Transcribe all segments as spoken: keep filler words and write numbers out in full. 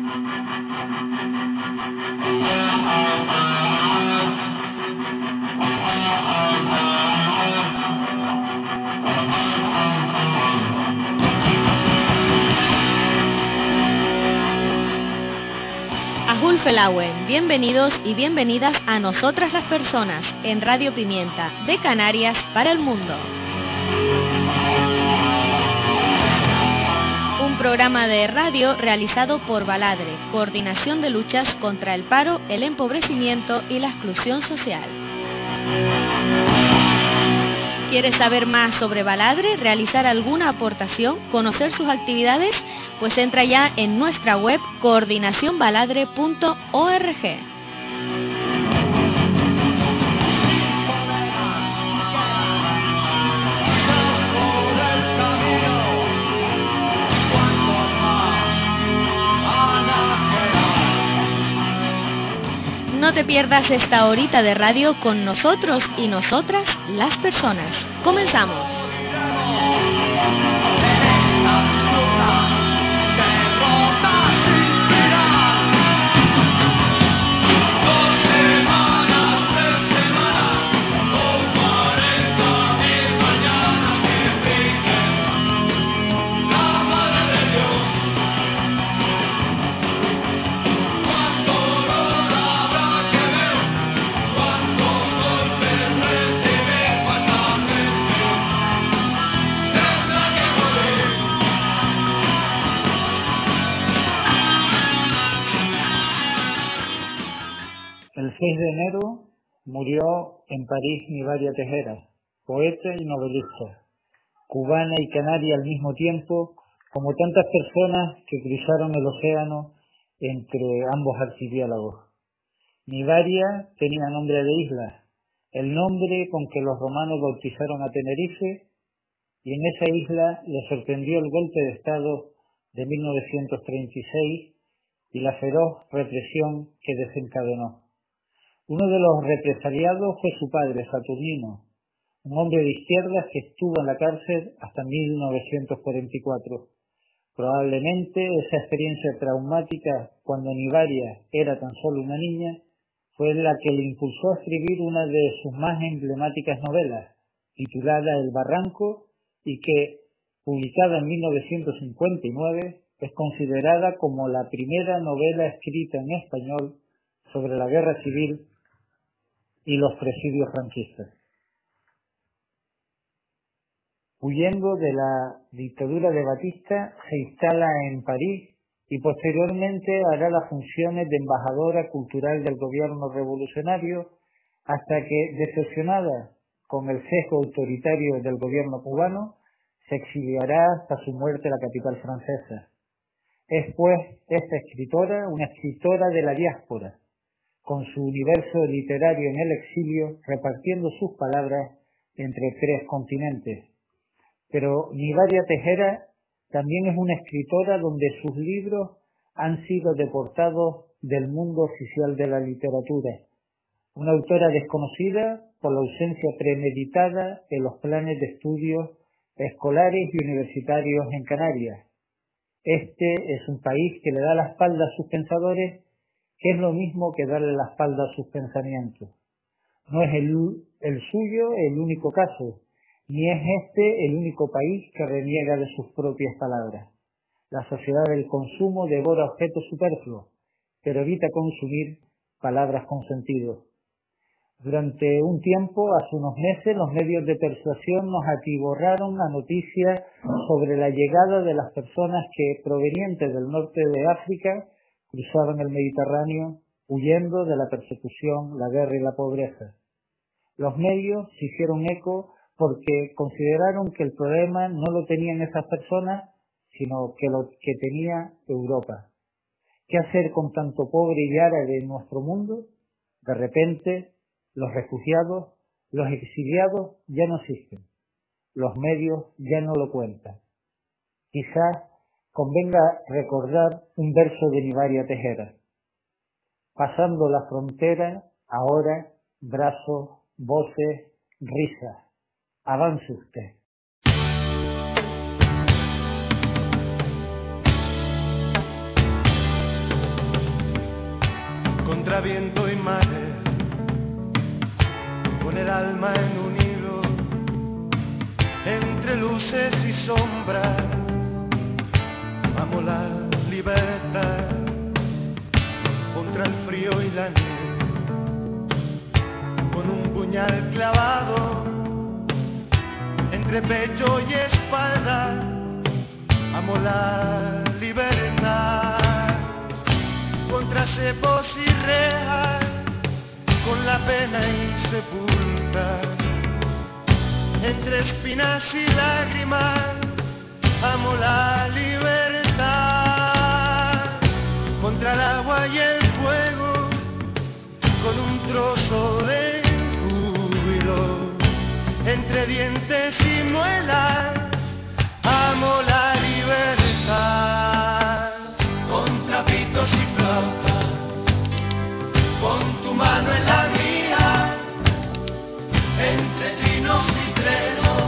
Ahul Felauen, bienvenidos y bienvenidas a Nosotras las Personas en Radio Pimienta, de Canarias para el mundo. Un programa de radio realizado por Baladre, Coordinación de Luchas contra el Paro, el Empobrecimiento y la Exclusión Social. ¿Quieres saber más sobre Baladre, realizar alguna aportación, conocer sus actividades? Pues entra ya en nuestra web coordinación baladre punto org. No te pierdas esta horita de radio con nosotros y nosotras, las personas. ¡Comenzamos! El seis de enero murió en París Nivaria Tejera, poeta y novelista, cubana y canaria al mismo tiempo, como tantas personas que cruzaron el océano entre ambos archipiélagos. Nivaria tenía nombre de isla, el nombre con que los romanos bautizaron a Tenerife, y en esa isla le sorprendió el golpe de Estado de mil novecientos treinta y seis y la feroz represión que desencadenó. Uno de los represaliados fue su padre, Saturnino, un hombre de izquierdas que estuvo en la cárcel hasta mil novecientos cuarenta y cuatro. Probablemente esa experiencia traumática, cuando Nivaria era tan solo una niña, fue la que le impulsó a escribir una de sus más emblemáticas novelas, titulada El Barranco, y que, publicada en mil novecientos cincuenta y nueve, es considerada como la primera novela escrita en español sobre la guerra civil y los presidios franquistas. Huyendo de la dictadura de Batista, se instala en París y posteriormente hará las funciones de embajadora cultural del gobierno revolucionario hasta que, decepcionada con el sesgo autoritario del gobierno cubano, se exiliará hasta su muerte en la capital francesa. Es pues esta escritora una escritora de la diáspora, con su universo literario en el exilio, repartiendo sus palabras entre tres continentes. Pero Nivaria Tejera también es una escritora donde sus libros han sido deportados del mundo oficial de la literatura. Una autora desconocida por la ausencia premeditada en los planes de estudios escolares y universitarios en Canarias. Este es un país que le da la espalda a sus pensadores, que es lo mismo que darle la espalda a sus pensamientos. No es el, el suyo el único caso, ni es este el único país que reniega de sus propias palabras. La sociedad del consumo devora objetos superfluos, pero evita consumir palabras con sentido. Durante un tiempo, hace unos meses, los medios de persuasión nos atiborraron la noticia sobre la llegada de las personas que, provenientes del norte de África, cruzaban el Mediterráneo huyendo de la persecución, la guerra y la pobreza. Los medios se hicieron eco porque consideraron que el problema no lo tenían esas personas, sino que lo que tenía Europa. ¿Qué hacer con tanto pobre y árabe en nuestro mundo? De repente, los refugiados, los exiliados ya no existen. Los medios ya no lo cuentan. Quizás convenga recordar un verso de Nivaria Tejera. Pasando la frontera, ahora, brazos, voces, risas. Avance usted. contra viento y mare, con el alma en un hilo, entre luces y sombras, amo la libertad, contra el frío y la nieve, con un puñal clavado, entre pecho y espalda, amo la libertad, contra cepos y rejas, con la pena insepulta, entre espinas y lágrimas, amo la libertad, contra el agua y el fuego, con un trozo de júbilo, entre dientes y muelas, amo la libertad, contra pitos y flautas, con tu mano en la mía, entre trinos y trenos,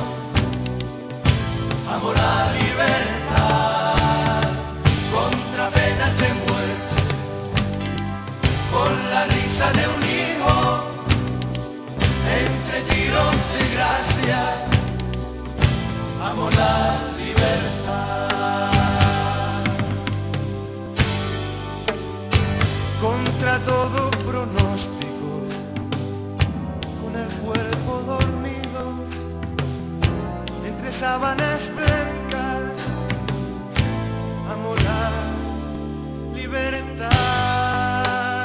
amo la libertad, contra penas de muerte, con la risa de un hijo, entre tiros de gracia, amo la libertad, contra todo pronóstico, con el cuerpo dormido, entre sábanas blancas, amo la libertad.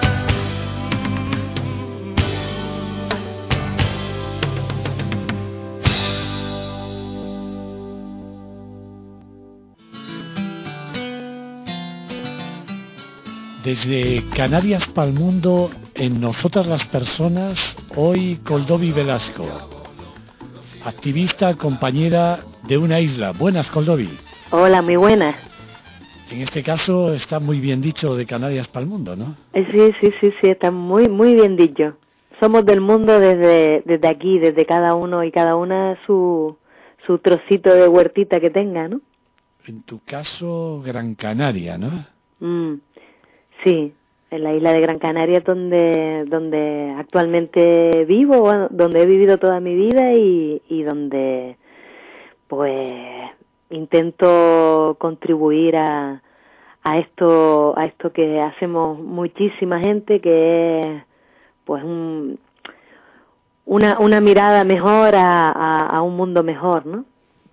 Desde Canarias pa'l mundo, en Nosotras las Personas, hoy Koldovi Velasco, activista, compañera de una isla. Buenas, Koldovi. Hola, muy buenas. En este caso está muy bien dicho de Canarias pa'l mundo, ¿no? Sí, sí, sí, sí, está muy, muy bien dicho. Somos del mundo desde, desde aquí, desde cada uno y cada una su, su trocito de huertita que tenga, ¿no? En tu caso, Gran Canaria, ¿no? Mm. Sí, en la isla de Gran Canaria donde donde actualmente vivo, bueno, donde he vivido toda mi vida y, y donde pues intento contribuir a a esto a esto que hacemos muchísima gente, que es pues un, una una mirada mejor a, a, a un mundo mejor, ¿no?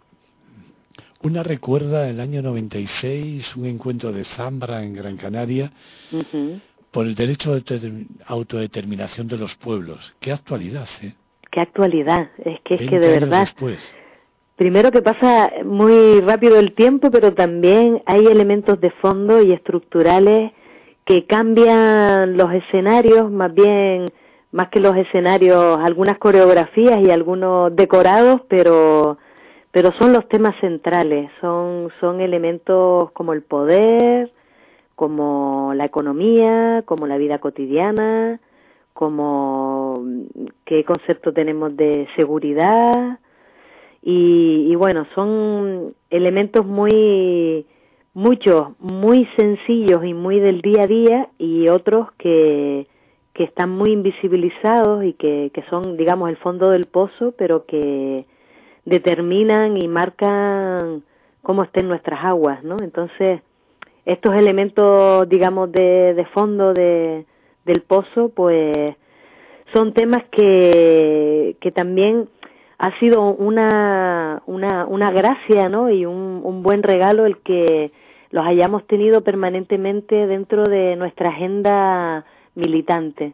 Una recuerda el año noventa y seis, un encuentro de Zambra en Gran Canaria, uh-huh, por el derecho de autodeterminación de los pueblos. ¡Qué actualidad, eh! ¡Qué actualidad! Es que es que de verdad... Después. Primero que pasa muy rápido el tiempo, pero también hay elementos de fondo y estructurales que cambian los escenarios, más bien, más que los escenarios, algunas coreografías y algunos decorados, pero... pero son los temas centrales, son son elementos como el poder, como la economía, como la vida cotidiana, como qué concepto tenemos de seguridad, y, y bueno, son elementos muy, muchos, muy sencillos y muy del día a día, y otros que, que están muy invisibilizados y que, que son, digamos, el fondo del pozo, pero que determinan y marcan cómo estén nuestras aguas, ¿no? Entonces, estos elementos, digamos, de, de fondo de, del pozo, pues, son temas que, que también ha sido una, una, una gracia, ¿no? Y un, un buen regalo el que los hayamos tenido permanentemente dentro de nuestra agenda militante,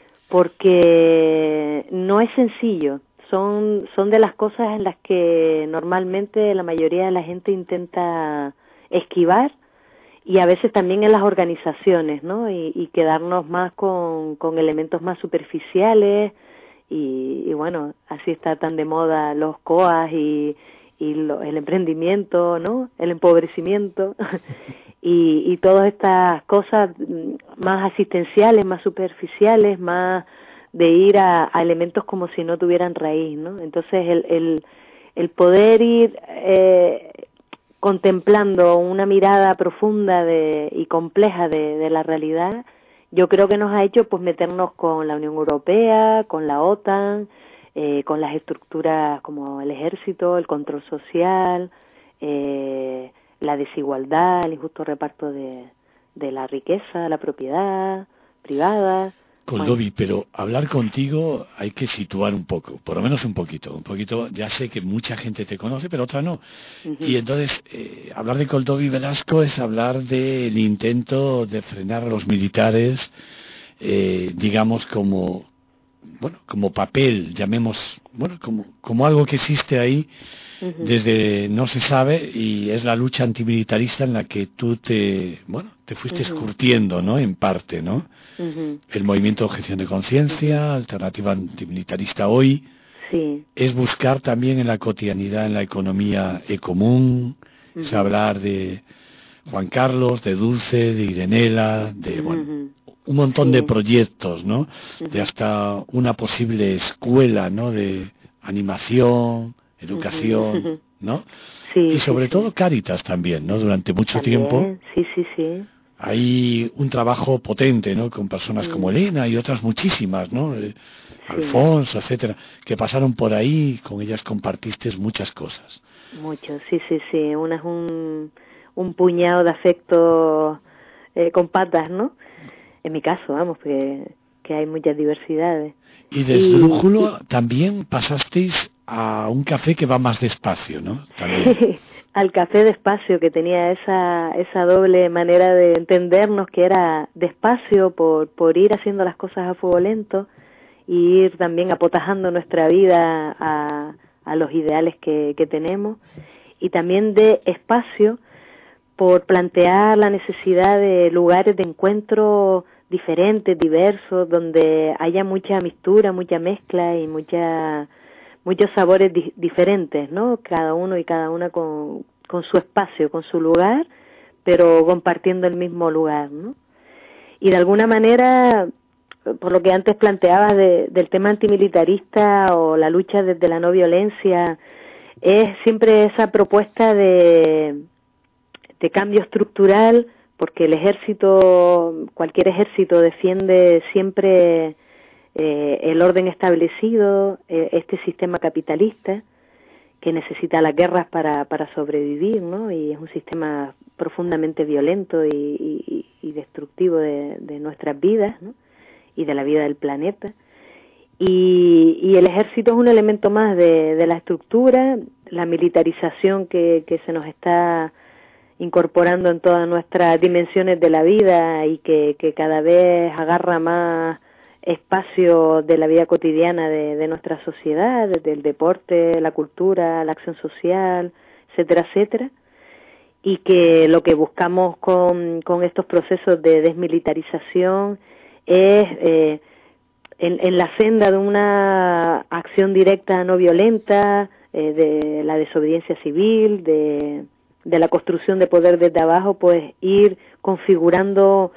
porque no es sencillo. Son, son de las cosas en las que normalmente la mayoría de la gente intenta esquivar, y a veces también en las organizaciones, ¿no? Y, y quedarnos más con, con elementos más superficiales, y, y bueno, así está tan de moda los C O As y, y lo, el emprendimiento, ¿no? El empobrecimiento y, y todas estas cosas más asistenciales, más superficiales, más de ir a, a elementos como si no tuvieran raíz, ¿no? Entonces el, el, el poder ir eh, contemplando una mirada profunda de, y compleja de, de la realidad yo creo que nos ha hecho pues meternos con la Unión Europea, con la OTAN, eh, con las estructuras como el ejército, el control social, eh, la desigualdad, el injusto reparto de, de la riqueza, la propiedad privada. Coldovi, Bueno. pero hablar contigo hay que situar un poco, por lo menos un poquito, un poquito. Ya sé que mucha gente te conoce, pero otra no. Uh-huh. Y entonces, eh, hablar de Coldovi Velasco es hablar del intento de frenar a los militares, eh, digamos como, bueno, como papel, llamemos, bueno, como, como algo que existe ahí. Uh-huh. Desde no se sabe, y es la lucha antimilitarista en la que tú te, bueno, te fuiste uh-huh. escurtiendo, ¿no? En parte, ¿no? Uh-huh. El movimiento de objeción de conciencia, uh-huh. Alternativa Antimilitarista Hoy, sí. Es buscar también en la cotidianidad, en la economía ecomún, uh-huh. es hablar de Juan Carlos, de Dulce, de Irenela, de, bueno, uh-huh. un montón sí. de proyectos, ¿no? Uh-huh. De hasta una posible escuela, ¿no? De animación, educación, ¿no? Sí, y sobre sí, todo sí. Cáritas también, ¿no? Durante mucho también, tiempo. Sí, sí, sí. Hay un trabajo potente, ¿no? Con personas sí. como Elena y otras muchísimas, ¿no? Eh, sí. Alfonso, etcétera, que pasaron por ahí, con ellas compartiste muchas cosas. Mucho, sí, sí, sí. Una es un, un puñado de afecto eh, con patas, ¿no? En mi caso, vamos, que, que hay muchas diversidades. Y de esdrújulo y... también pasasteis a un café que va más despacio, ¿no? También. Al café despacio, que tenía esa esa doble manera de entendernos, que era despacio por por ir haciendo las cosas a fuego lento y ir también apotajando nuestra vida a, a los ideales que, que tenemos, y también de espacio por plantear la necesidad de lugares de encuentro diferentes, diversos, donde haya mucha mixtura, mucha mezcla y mucha muchos sabores di- diferentes, ¿no? Cada uno y cada una con, con su espacio, con su lugar, pero compartiendo el mismo lugar, ¿no? Y de alguna manera, por lo que antes planteabas de, del tema antimilitarista o la lucha desde la no violencia, es siempre esa propuesta de, de cambio estructural, porque el ejército, cualquier ejército defiende siempre Eh, el orden establecido, eh, este sistema capitalista que necesita las guerras para, para sobrevivir, ¿no? Y es un sistema profundamente violento y, y, y destructivo de, de nuestras vidas, ¿no? Y de la vida del planeta. Y, y el ejército es un elemento más de, de la estructura, la militarización que, que se nos está incorporando en todas nuestras dimensiones de la vida y que, que cada vez agarra más espacio de la vida cotidiana de, de nuestra sociedad, desde el deporte, la cultura, la acción social, etcétera, etcétera, y que lo que buscamos con, con estos procesos de desmilitarización es eh, en, en la senda de una acción directa no violenta, eh, de la desobediencia civil, de, de la construcción de poder desde abajo, pues ir configurando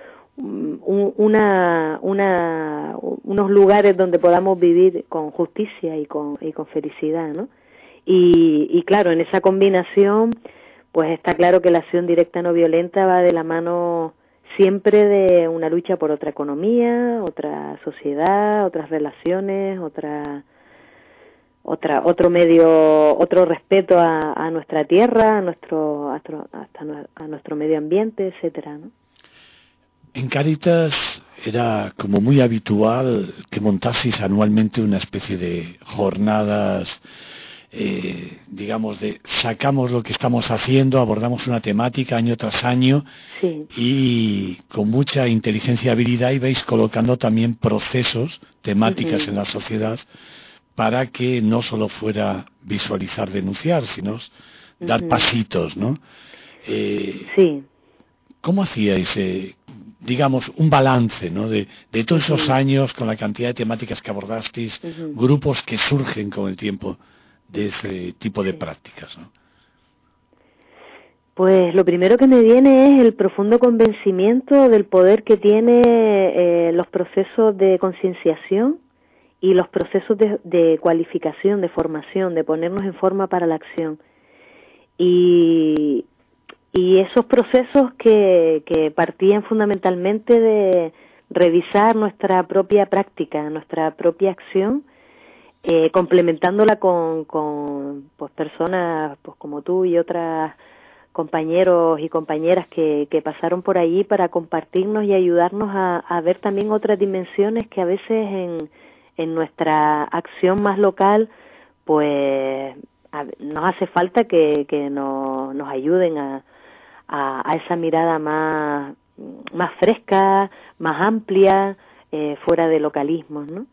Una, una, unos lugares donde podamos vivir con justicia y con, y con felicidad, ¿no? Y, y claro, en esa combinación, pues está claro que la acción directa no violenta va de la mano siempre de una lucha por otra economía, otra sociedad, otras relaciones, otra, otra, otro medio, otro respeto a, a nuestra tierra, a nuestro, hasta, hasta a nuestro medio ambiente, etcétera, ¿no? En Cáritas era como muy habitual que montaseis anualmente una especie de jornadas, eh, digamos, de sacamos lo que estamos haciendo, abordamos una temática año tras año, sí. Y con mucha inteligencia y habilidad ibais colocando también procesos, temáticas uh-huh. en la sociedad, para que no solo fuera visualizar, denunciar, sino uh-huh. dar pasitos, ¿no? Eh, sí. ¿Cómo hacíais, eh, digamos, un balance, ¿no? de, de todos esos uh-huh. años con la cantidad de temáticas que abordasteis, uh-huh. grupos que surgen con el tiempo de ese tipo de sí. prácticas, ¿no? Pues lo primero que me viene es el profundo convencimiento del poder que tiene eh, los procesos de concienciación y los procesos de, de cualificación, de formación, de ponernos en forma para la acción. Y... Y esos procesos que, que partían fundamentalmente de, revisar nuestra propia práctica, nuestra propia acción, eh, complementándola con, con pues personas pues como tú y otras compañeros y compañeras que, que pasaron por allí para compartirnos y ayudarnos a, a ver también otras dimensiones que a veces en, en nuestra acción más local pues a, nos hace falta que, que nos, nos ayuden a, a, a esa mirada más, más fresca, más amplia, eh, fuera de localismos, ¿no?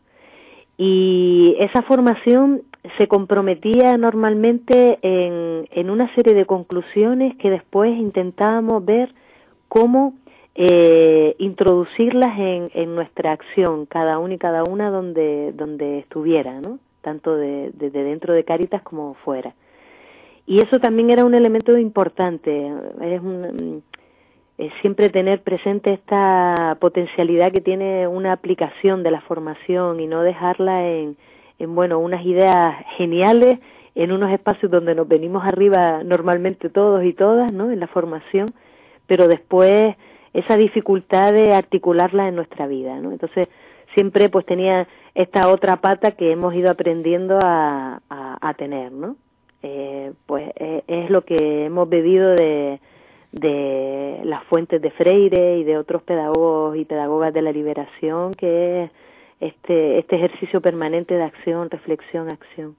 Y esa formación se comprometía normalmente en, en una serie de conclusiones que después intentábamos ver cómo eh, introducirlas en, en nuestra acción, cada uno y cada una donde, donde estuviera, ¿no? Tanto de, de, de dentro de Cáritas como fuera. Y eso también era un elemento importante, es un, es siempre tener presente esta potencialidad que tiene una aplicación de la formación y no dejarla en, en bueno, unas ideas geniales en unos espacios donde nos venimos arriba normalmente todos y todas, ¿no? En la formación, pero después esa dificultad de articularla en nuestra vida, ¿no? Entonces siempre pues tenía esta otra pata que hemos ido aprendiendo a, a, a tener, ¿no? Eh, pues eh, es lo que hemos bebido de, de las fuentes de Freire y de otros pedagogos y pedagogas de la liberación, que es este, este ejercicio permanente de acción, reflexión, acción.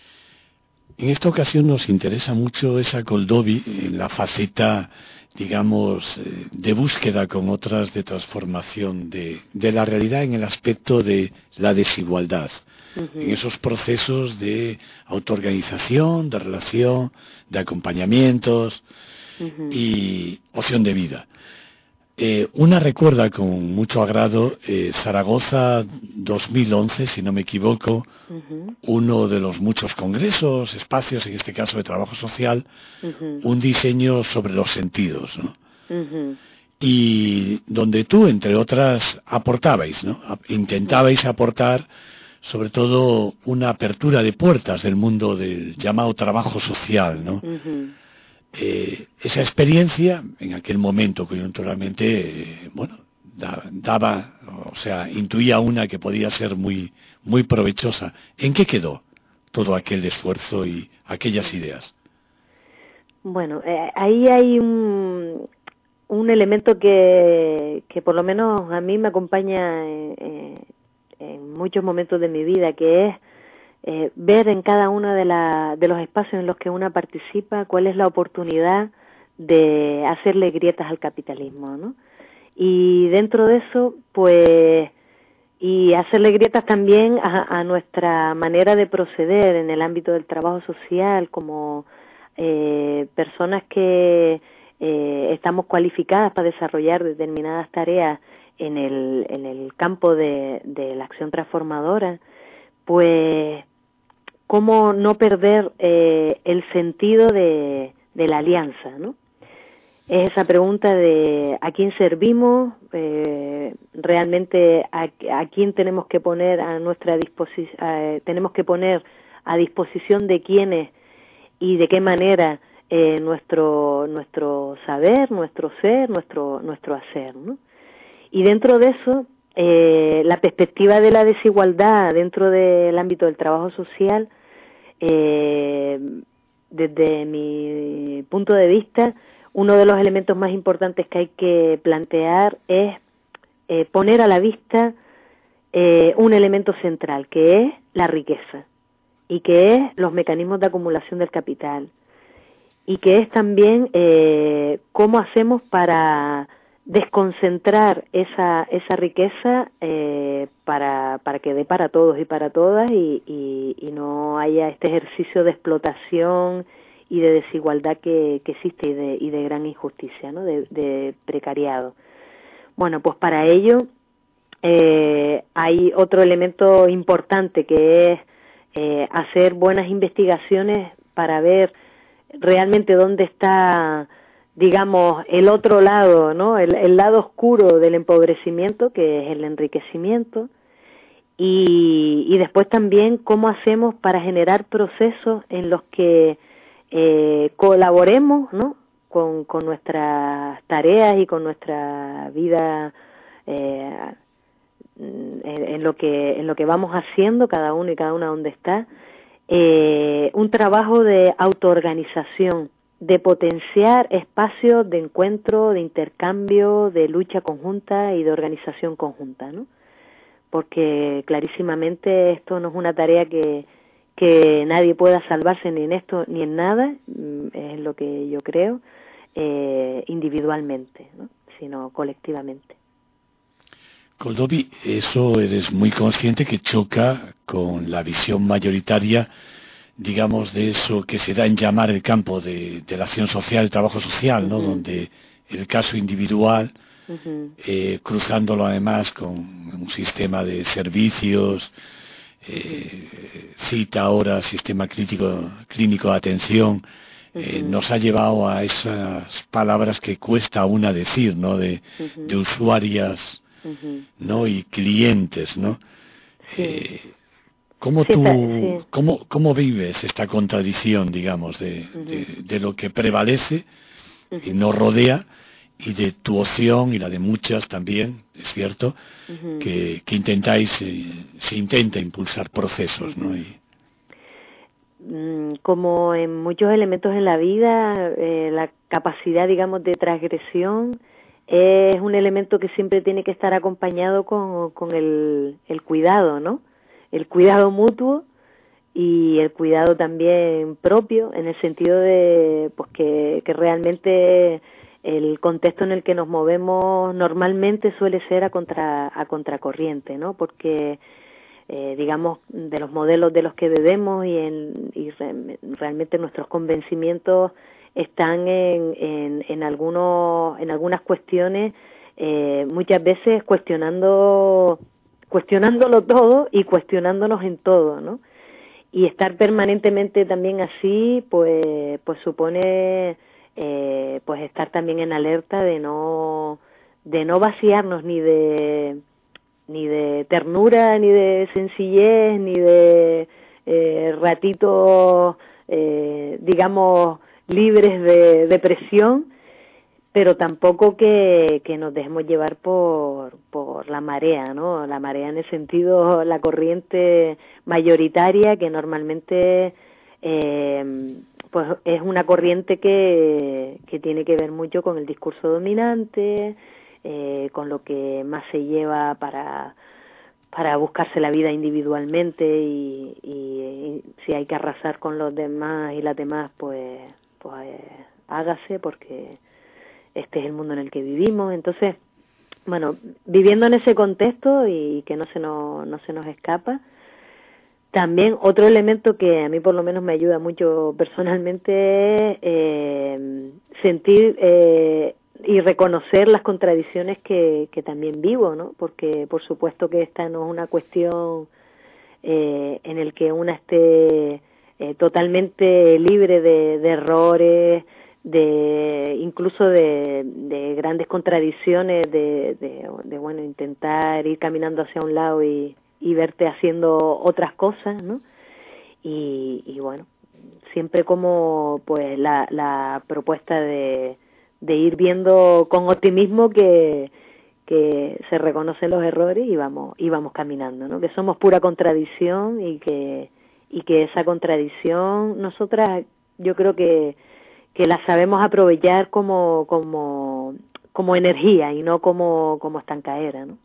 En esta ocasión nos interesa mucho esa Koldovi en la faceta, digamos, de búsqueda con otras de transformación de, de la realidad en el aspecto de la desigualdad. Uh-huh. En esos procesos de autoorganización, de relación, de acompañamientos uh-huh. y opción de vida. Eh, una recuerda con mucho agrado eh, Zaragoza dos mil once, si no me equivoco, uh-huh. uno de los muchos congresos, espacios, en este caso de trabajo social, uh-huh. un diseño sobre los sentidos, ¿no? Uh-huh. Y donde tú, entre otras, aportabais, ¿no? Intentabais aportar sobre todo una apertura de puertas del mundo del llamado trabajo social, ¿no? Uh-huh. Eh, esa experiencia en aquel momento coyunturalmente, eh, bueno, da, daba, o sea, intuía una que podía ser muy, muy provechosa. ¿En qué quedó todo aquel esfuerzo y aquellas ideas? Bueno, eh, ahí hay un, un elemento que, que por lo menos a mí me acompaña eh, en muchos momentos de mi vida, que es eh, ver en cada uno de, la, de los espacios en los que una participa cuál es la oportunidad de hacerle grietas al capitalismo, ¿no? Y dentro de eso, pues, y hacerle grietas también a, a nuestra manera de proceder en el ámbito del trabajo social, como eh, personas que eh, estamos cualificadas para desarrollar determinadas tareas en el, en el campo de, de la acción transformadora, pues cómo no perder eh, el sentido de, de la alianza, ¿no? Es esa pregunta de a quién servimos, eh, realmente a, a quién tenemos que poner a nuestra disposición, eh, tenemos que poner a disposición de quiénes y de qué manera eh, nuestro nuestro saber, nuestro ser, nuestro nuestro hacer, ¿no? Y dentro de eso, eh, la perspectiva de la desigualdad dentro del ámbito del trabajo social, eh, desde mi punto de vista, uno de los elementos más importantes que hay que plantear es eh, poner a la vista eh, un elemento central, que es la riqueza, y que es los mecanismos de acumulación del capital, y que es también eh, cómo hacemos para desconcentrar esa esa riqueza eh, para para que dé para todos y para todas y, y, y no haya este ejercicio de explotación y de desigualdad que, que existe y de, y de gran injusticia, ¿no? De, de precariado. Bueno, pues para ello eh, hay otro elemento importante que es eh, hacer buenas investigaciones para ver realmente dónde está, digamos, el otro lado, ¿no? El, el lado oscuro del empobrecimiento, que es el enriquecimiento, y, y después también cómo hacemos para generar procesos en los que eh, colaboremos, ¿no? Con, con nuestras tareas y con nuestra vida eh, en, en lo que en lo que vamos haciendo cada uno y cada una donde está, eh, un trabajo de autoorganización, de potenciar espacios de encuentro, de intercambio, de lucha conjunta y de organización conjunta, ¿no? Porque clarísimamente esto no es una tarea que que nadie pueda salvarse ni en esto ni en nada, es lo que yo creo, eh, individualmente, ¿no? Sino colectivamente. Koldovi, eso eres muy consciente que choca con la visión mayoritaria, digamos, de eso que se da en llamar el campo de, de la acción social, el trabajo social, ¿no? Uh-huh. Donde el caso individual, uh-huh. eh, cruzándolo además con un sistema de servicios, eh, cita ahora, sistema crítico, clínico de atención, eh, uh-huh. nos ha llevado a esas palabras que cuesta una decir, ¿no? De, uh-huh. de usuarias, uh-huh. ¿no? Y clientes, ¿no? Sí. Eh, ¿Cómo sí, tú, sí. cómo, cómo vives esta contradicción, digamos, de, uh-huh. de, de lo que prevalece uh-huh. y nos rodea, y de tu opción y la de muchas también, es cierto, uh-huh. que, que intentáis, eh, se intenta impulsar procesos, uh-huh. ¿no? Y... Como en muchos elementos en la vida, eh, la capacidad, digamos, de transgresión es un elemento que siempre tiene que estar acompañado con, con el, el cuidado, ¿no? El cuidado mutuo y el cuidado también propio, en el sentido de pues que, que realmente el contexto en el que nos movemos normalmente suele ser a contra a contracorriente, ¿no? Porque eh, digamos, de los modelos de los que bebemos y, en, y re, realmente nuestros convencimientos están en, en, en algunos en algunas cuestiones eh, muchas veces cuestionando cuestionándolo todo y cuestionándonos en todo, ¿no? Y estar permanentemente también así, pues, pues supone, eh, pues estar también en alerta de no, de no vaciarnos ni de, ni de ternura, ni de sencillez, ni de eh, ratitos, eh, digamos, libres de, de presión, pero tampoco que, que nos dejemos llevar por, por la marea, ¿no? La marea en el sentido, la corriente mayoritaria que normalmente eh, pues es una corriente que, que tiene que ver mucho con el discurso dominante, eh, con lo que más se lleva para, para buscarse la vida individualmente y, y, y si hay que arrasar con los demás y las demás, pues, pues hágase porque este es el mundo en el que vivimos. Entonces, bueno, viviendo en ese contexto y que no se nos, no se nos escapa, también otro elemento que a mí por lo menos me ayuda mucho personalmente es eh, sentir eh, y reconocer las contradicciones que, que también vivo, ¿no? Porque por supuesto que esta no es una cuestión eh, en el que una esté eh, totalmente libre de, de errores, de incluso de, de grandes contradicciones, de, de, de bueno, intentar ir caminando hacia un lado y, y verte haciendo otras cosas, ¿no? Y, y bueno, siempre como pues la, la propuesta de, de ir viendo con optimismo que, que se reconocen los errores y vamos, y vamos caminando, ¿no? Que somos pura contradicción y que, y que esa contradicción nosotras, yo creo que que la sabemos aprovechar como como como energía y no como como estancaera, ¿no?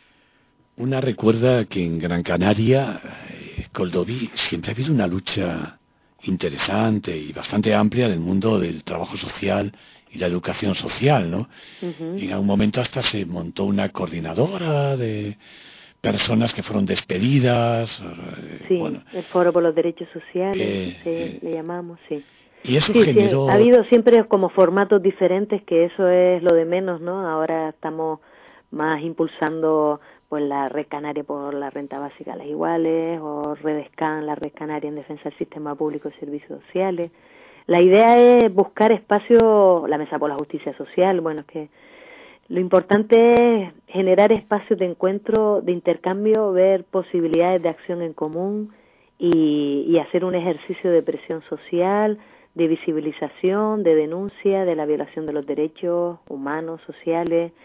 Una recuerda que en Gran Canaria, eh, Koldovi, siempre ha habido una lucha interesante y bastante amplia del mundo del trabajo social y la educación social, ¿no? Uh-huh. Y en algún momento hasta se montó una coordinadora de personas que fueron despedidas. Sí, bueno, el Foro por los Derechos Sociales, eh, sí, eh, le llamamos, sí. Y eso sí, generó... sí, ha habido siempre como formatos diferentes, que eso es lo de menos, ¿no? Ahora estamos más impulsando pues la Red Canaria por la Renta Básica a las Iguales, o Redescan, la Red Canaria en Defensa del Sistema Público de Servicios Sociales. La idea es buscar espacios, la Mesa por la Justicia Social, bueno, es que lo importante es generar espacios de encuentro, de intercambio, ver posibilidades de acción en común y, y hacer un ejercicio de presión social, de visibilización, de denuncia de la violación de los derechos humanos, sociales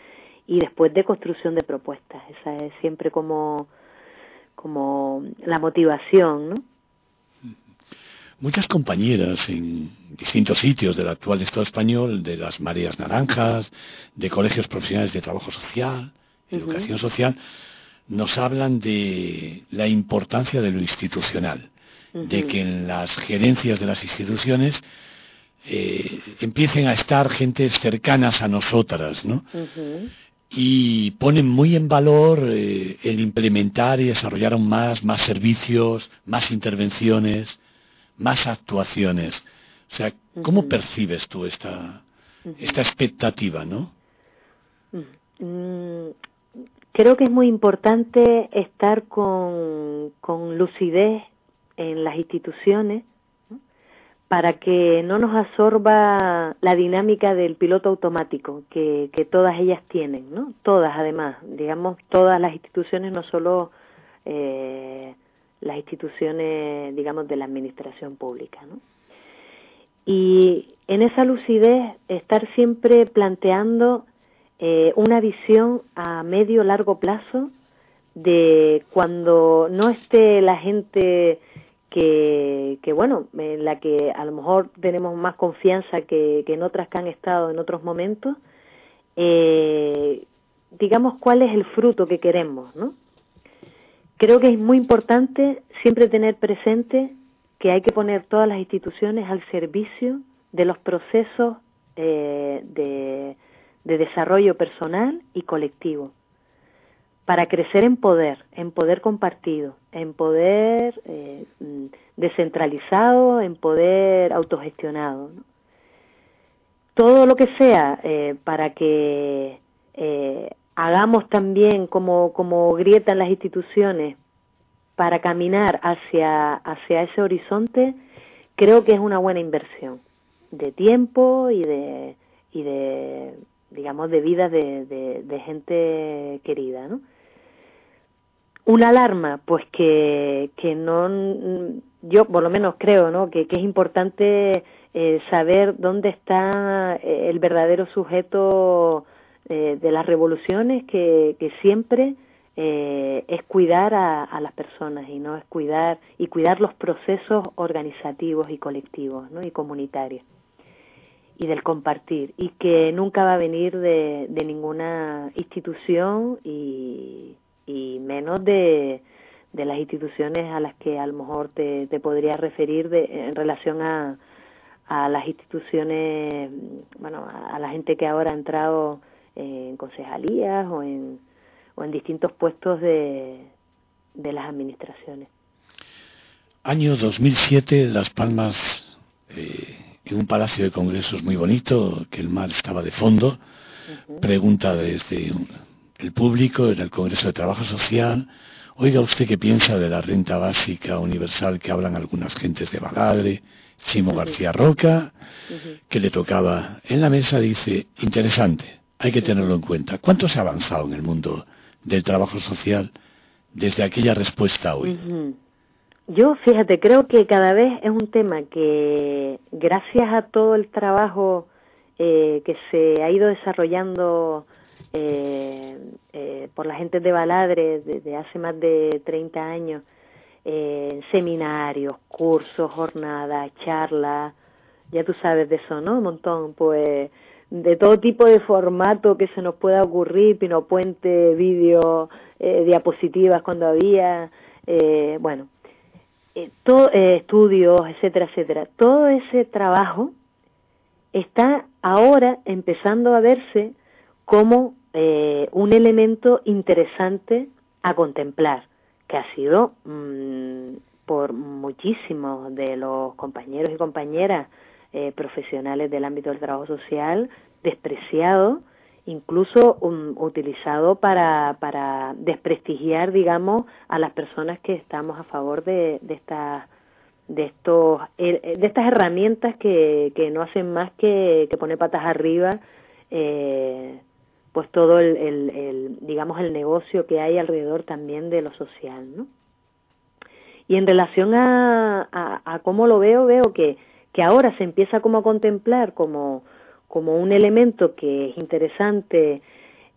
y después de construcción de propuestas. Esa es siempre como, como la motivación, ¿no? Muchas compañeras en distintos sitios del actual Estado español, de las Mareas Naranjas, de colegios profesionales de trabajo social, uh-huh. educación social, nos hablan de la importancia de lo institucional, uh-huh. de que en las gerencias de las instituciones eh, empiecen a estar gentes cercanas a nosotras, ¿no? Uh-huh. Y ponen muy en valor eh, el implementar y desarrollar aún más, más servicios, más intervenciones, más actuaciones. O sea, ¿cómo uh-huh. percibes tú esta, uh-huh. esta expectativa, no? Uh-huh. Creo que es muy importante estar con, con lucidez en las instituciones, ¿no? Para que no nos absorba la dinámica del piloto automático que, que todas ellas tienen, ¿no? Todas, además, digamos, todas las instituciones, no solo eh, las instituciones, digamos, de la administración pública, ¿no? Y en esa lucidez estar siempre planteando eh, una visión a medio largo plazo de cuando no esté la gente que, que bueno, en la que a lo mejor tenemos más confianza que, que en otras que han estado en otros momentos, eh, digamos cuál es el fruto que queremos, ¿no? Creo que es muy importante siempre tener presente que hay que poner todas las instituciones al servicio de los procesos eh, de, de desarrollo personal y colectivo, para crecer en poder, en poder compartido, en poder eh, descentralizado, en poder autogestionado, ¿no? Todo lo que sea eh, para que eh, hagamos también como, como grietan las instituciones para caminar hacia, hacia ese horizonte, creo que es una buena inversión de tiempo y de, y de digamos, de vida de, de, de gente querida, ¿no? Una alarma, pues que, que no, yo por lo menos creo, ¿no? Que, que es importante eh, saber dónde está el verdadero sujeto eh, de las revoluciones, que, que siempre eh, es cuidar a, a las personas y no es cuidar, y cuidar los procesos organizativos y colectivos, ¿no? Y comunitarios, y del compartir, y que nunca va a venir de, de ninguna institución y y menos de, de las instituciones a las que a lo mejor te, te podrías referir de, en relación a, a las instituciones, bueno, a, a la gente que ahora ha entrado en concejalías o en, o en distintos puestos de, de las administraciones. Año dos mil siete, Las Palmas, eh, en un palacio de congresos muy bonito, que el mar estaba de fondo, uh-huh. Pregunta desde un, el público en el Congreso de Trabajo Social: oiga, ¿usted qué piensa de la renta básica universal que hablan algunas gentes de Baladre? Chimo uh-huh. García Roca, uh-huh. que le tocaba en la mesa, dice: interesante, hay que tenerlo en cuenta. ¿Cuánto se ha avanzado en el mundo del trabajo social desde aquella respuesta a hoy? Uh-huh. Yo, fíjate, creo que cada vez es un tema que, gracias a todo el trabajo eh, que se ha ido desarrollando Eh, eh, por la gente de Baladre desde hace más de treinta años, eh, seminarios, cursos, jornadas, charlas, ya tú sabes de eso, ¿no? Un montón, pues, de todo tipo de formato que se nos pueda ocurrir, Pino Puente, vídeo, eh, diapositivas cuando había, eh, bueno, eh, todo, eh, estudios, etcétera, etcétera. Todo ese trabajo está ahora empezando a verse como eh, un elemento interesante a contemplar, que ha sido mmm, por muchísimos de los compañeros y compañeras eh, profesionales del ámbito del trabajo social despreciado, incluso um, utilizado para, para desprestigiar, digamos, a las personas que estamos a favor de, de estas de estos de estas herramientas que, que no hacen más que, que poner patas arriba eh, pues todo el, el, el, digamos, el negocio que hay alrededor también de lo social, ¿no? Y en relación a, a, a cómo lo veo, veo que, que ahora se empieza como a contemplar como, como un elemento que es interesante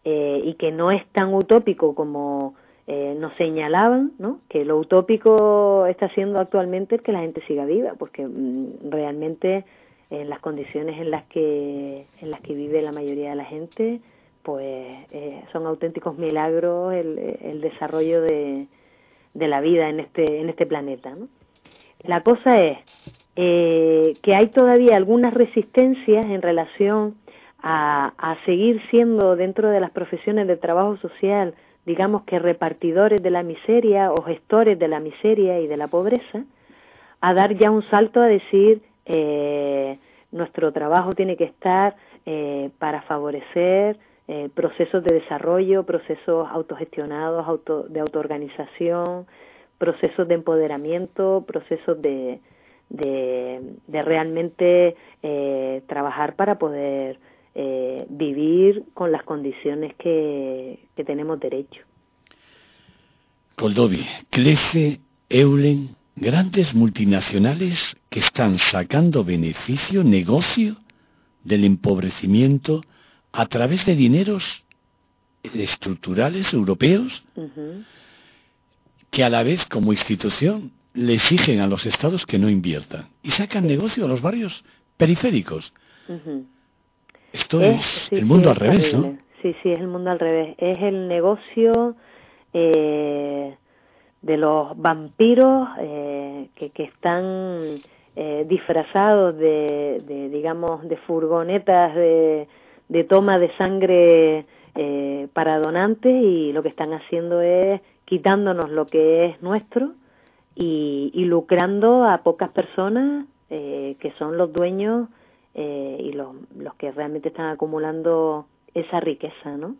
eh, y que no es tan utópico como eh, nos señalaban, ¿no? Que lo utópico está siendo actualmente el que la gente siga viva, porque mm, realmente en las condiciones en las que en las que vive la mayoría de la gente, pues eh, son auténticos milagros el, el desarrollo de, de la vida en este en este planeta, ¿no? La cosa es eh, que hay todavía algunas resistencias en relación a, a seguir siendo dentro de las profesiones de trabajo social, digamos que repartidores de la miseria o gestores de la miseria y de la pobreza, a dar ya un salto a decir eh, nuestro trabajo tiene que estar eh, para favorecer eh, procesos de desarrollo, procesos autogestionados, auto, de autoorganización, procesos de empoderamiento, procesos de, de, de realmente eh, trabajar para poder eh, vivir con las condiciones que, que tenemos derecho. Goldovi, Clece, Eulen, grandes multinacionales que están sacando beneficio, negocio del empobrecimiento a través de dineros estructurales europeos, uh-huh, que a la vez como institución le exigen a los estados que no inviertan y sacan sí. negocio a los barrios periféricos. Uh-huh. Esto es, es sí, el mundo sí, al revés, terrible. ¿No? Sí, sí, es el mundo al revés. Es el negocio eh, de los vampiros eh, que, que están eh, disfrazados de, de, digamos, de furgonetas de, de toma de sangre eh, para donantes, y lo que están haciendo es quitándonos lo que es nuestro y, y lucrando a pocas personas eh, que son los dueños eh, y los, los que realmente están acumulando esa riqueza, ¿no?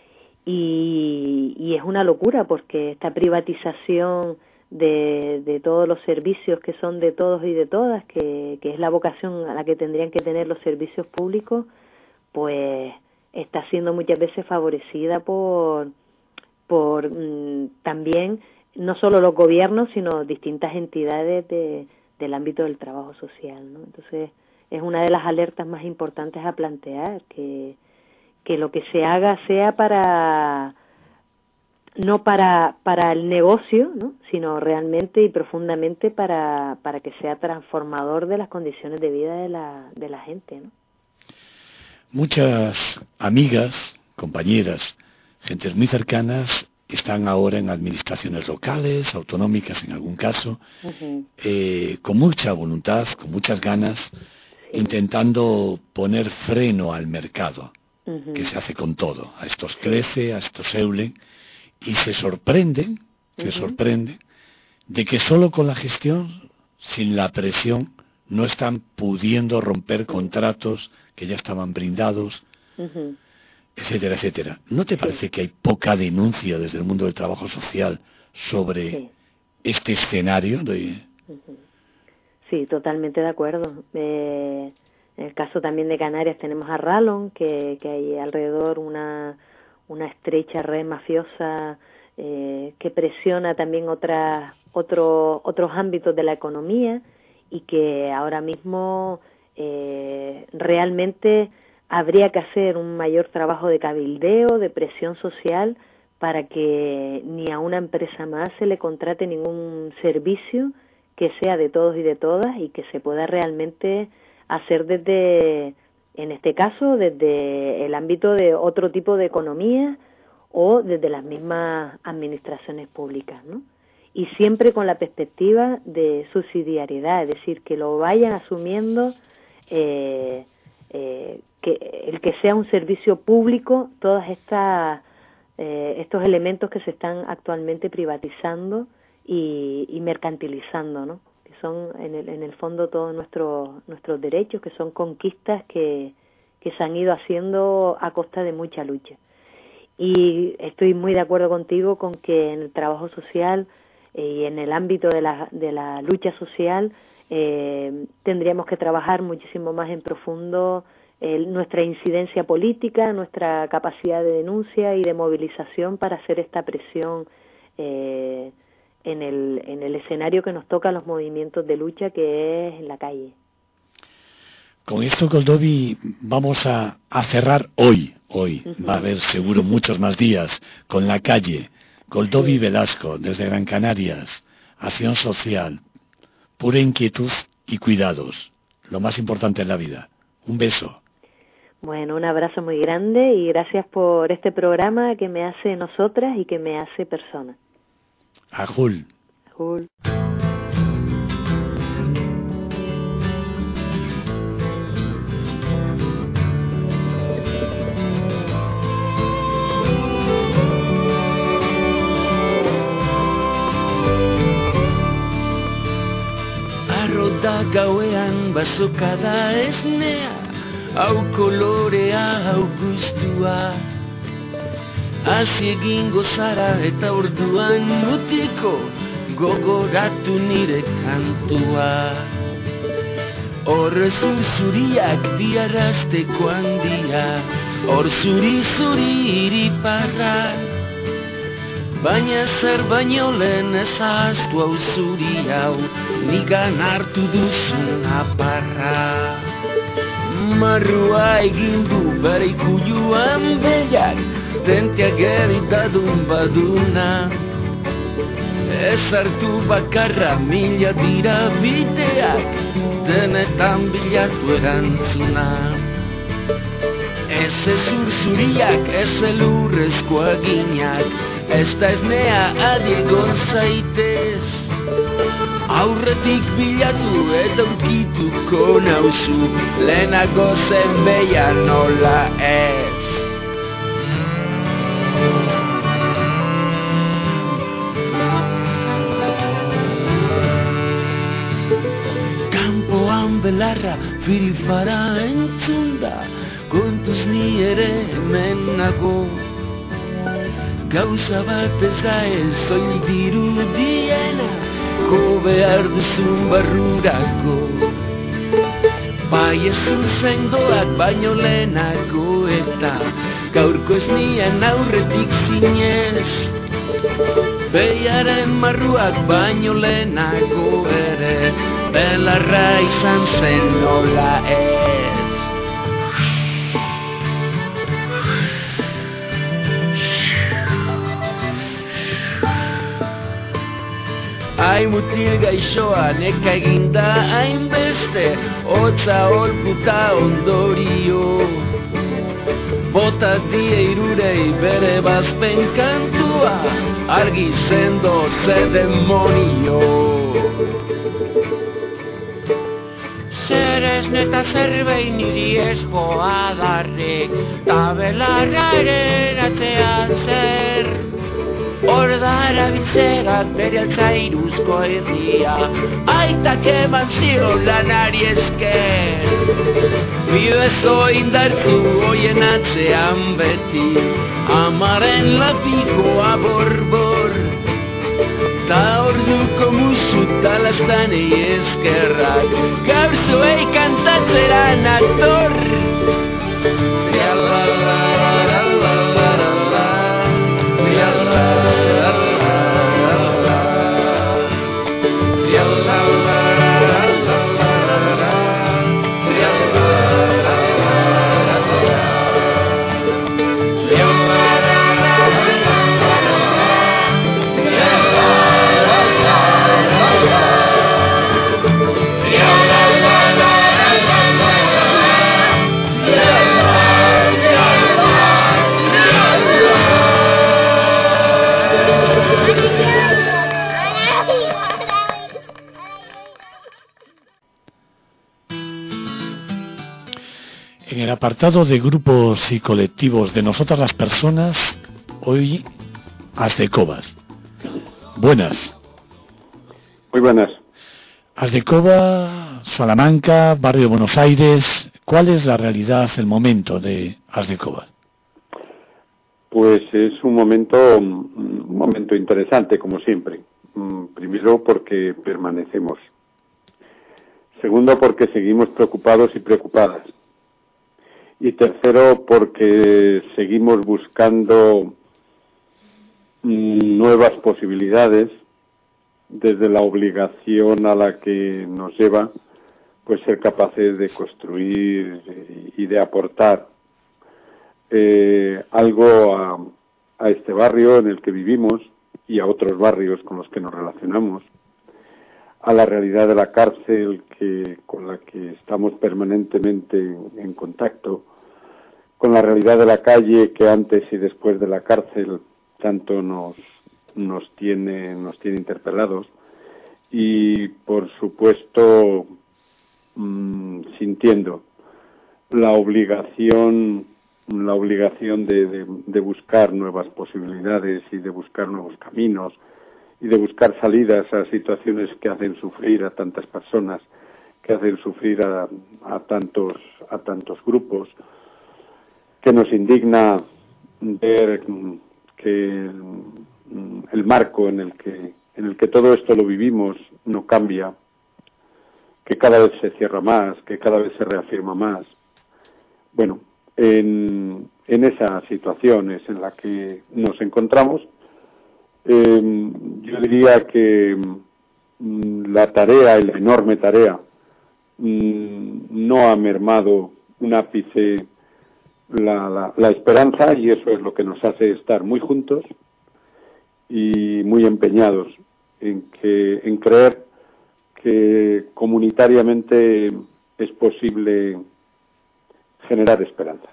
Y, y es una locura, porque esta privatización de, de todos los servicios que son de todos y de todas, que, que es la vocación a la que tendrían que tener los servicios públicos, pues está siendo muchas veces favorecida por por mmm, también no solo los gobiernos, sino distintas entidades de, del ámbito del trabajo social, ¿no? Entonces es una de las alertas más importantes a plantear, que, que lo que se haga sea para no para para el negocio, ¿no? Sino realmente y profundamente para para que sea transformador de las condiciones de vida de la de la gente, ¿no? Muchas amigas, compañeras, gentes muy cercanas están ahora en administraciones locales, autonómicas en algún caso, uh-huh, eh, con mucha voluntad, con muchas ganas, sí, intentando poner freno al mercado, uh-huh, que se hace con todo. A estos Clece, a estos Eulen, y se sorprenden, uh-huh, se sorprenden de que solo con la gestión, sin la presión, no están pudiendo romper contratos que ya estaban brindados, uh-huh, etcétera, etcétera. ¿No te parece sí. que hay poca denuncia desde el mundo del trabajo social sobre sí. este escenario? De... Sí, totalmente de acuerdo. Eh, en el caso también de Canarias tenemos a Rallon, que, que hay alrededor una, una estrecha red mafiosa eh, que presiona también otras, otro, otros ámbitos de la economía, y que ahora mismo eh, realmente habría que hacer un mayor trabajo de cabildeo, de presión social, para que ni a una empresa más se le contrate ningún servicio que sea de todos y de todas, y que se pueda realmente hacer desde, en este caso, desde el ámbito de otro tipo de economía o desde las mismas administraciones públicas, ¿no? Y siempre con la perspectiva de subsidiariedad, es decir, que lo vayan asumiendo eh, eh, que el que sea un servicio público todos estas eh, estos elementos que se están actualmente privatizando y, y mercantilizando, ¿no? Que son en el, en el fondo todos nuestros nuestros derechos, que son conquistas que, que se han ido haciendo a costa de mucha lucha. Y estoy muy de acuerdo contigo con que en el trabajo social eh, y en el ámbito de la, de la lucha social eh, tendríamos que trabajar muchísimo más en profundo eh, nuestra incidencia política, nuestra capacidad de denuncia y de movilización para hacer esta presión eh, en el, en el escenario que nos toca a los movimientos de lucha, que es en la calle. Con esto, Goldovi, vamos a, a cerrar hoy, hoy. Va a haber seguro muchos más días con La Calle, Goldovi y Velasco, desde Gran Canarias, acción social, pura inquietud y cuidados, lo más importante en la vida. Un beso. Bueno, un abrazo muy grande y gracias por este programa que me hace nosotras y que me hace persona. Ajul. Ajul. Arroda gauean bazokada esnea, hau kolorea, hau gustua. Hazi egingo zara eta orduan mutiko gogoratu nire kantua. Hor zurzuriak biarrazteko handia, hor zuri-zuri iriparra. Baina zer baino lehen ezaztu hau zuri hau, nigan hartu duzun aparra. Marrua egin du bere ikuluan behiak, tentea geritadun baduna. Ez hartu bakarra mila dira bideak, denetan bilatu erantzuna. Ez ezur zuriak, ez elurrezko aginak, ez da esnea adiegon zaitez. Aurretik bilatu eta aurkituko nauzu, lehenago zen beia nola ez. Kanpoan belarra firifara entzunda, kontuz ni ere hemen nago. Gauza bat ez da ez soil dirudiena, ko behar duzun barrurako. Bai ez sendoak baino lehenago eta gaurko ez nien aurretik zinez. Behiaren marruak baino lehenago ere, belarra izan zen nola ez. Ai mutil gaixoa neka eginda hainbeste, hotza olputa ondorio. Bota die irurei bere bazpen kantua, argi sendo ze demonio. Zer esne eta zerbei niri espoa darrik, ta belarraren atzean zer. Hor da erabiltzegat bere altzairuzko herria, aitak eman zion lanari esker. Bidezo indartzu hoien atzean beti, amaren lapikoa borbor. Ta orduko musu talastanei eskerrak, gaur zuei kantatzera nator. En el apartado de grupos y colectivos de nosotras las personas, hoy Asdecovas. Buenas. Muy buenas. Asdecova, Salamanca, Barrio Buenos Aires. ¿Cuál es la realidad, el momento de Asdecovas? Pues es un momento, un momento interesante, como siempre. Primero, porque permanecemos. Segundo, porque seguimos preocupados y preocupadas. Y tercero, porque seguimos buscando nuevas posibilidades desde la obligación a la que nos lleva pues ser capaces de construir y de aportar eh, algo a, a este barrio en el que vivimos y a otros barrios con los que nos relacionamos, a la realidad de la cárcel que, con la que estamos permanentemente en, en contacto, con la realidad de la calle que antes y después de la cárcel tanto nos, nos tiene, nos tiene interpelados, y por supuesto mmm, sintiendo la obligación, la obligación de, de, de buscar nuevas posibilidades y de buscar nuevos caminos y de buscar salidas a situaciones que hacen sufrir a tantas personas, que hacen sufrir a, a tantos a tantos grupos, que nos indigna ver que el, el marco en el que en el que todo esto lo vivimos no cambia, que cada vez se cierra más, que cada vez se reafirma más. Bueno, en, en esa situación es en la que nos encontramos. Eh, yo diría que mm, la tarea, la enorme tarea, mm, no ha mermado un ápice la, la, la esperanza, y eso es lo que nos hace estar muy juntos y muy empeñados en que en creer que comunitariamente es posible generar esperanzas.